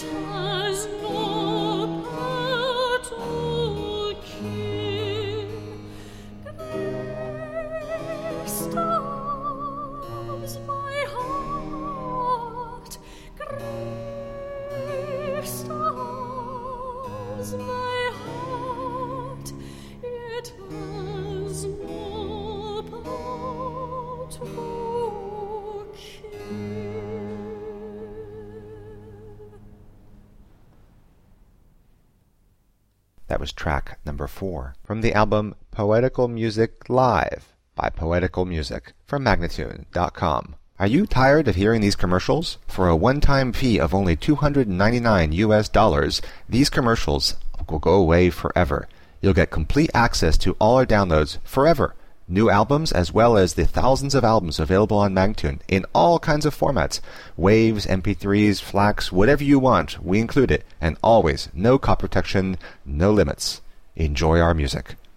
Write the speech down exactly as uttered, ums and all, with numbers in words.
That was track number four from the album Poetical Music Live by Poetical Music from Magnatune dot com. Are you tired of hearing these commercials? For a one-time fee of only two hundred ninety-nine U S dollars, these commercials will go away forever. You'll get complete access to all our downloads forever. New albums as well as the thousands of albums available on Magnatune in all kinds of formats. Waves, M P threes, FLACs, whatever you want, we include it. And always, no copy protection, no limits. Enjoy our music.